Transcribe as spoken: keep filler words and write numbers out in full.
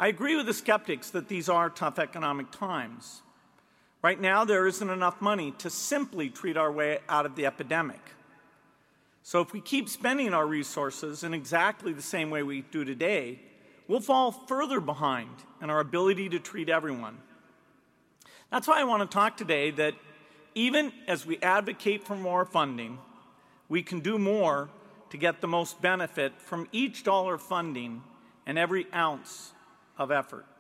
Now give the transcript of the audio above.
I agree with the skeptics that these are tough economic times. Right now, there isn't enough money to simply treat our way out of the epidemic. So if we keep spending our resources in exactly the same way we do today, we'll fall further behind in our ability to treat everyone. That's why I want to talk today that even as we advocate for more funding, we can do more to get the most benefit from each dollar of funding and every ounce of effort.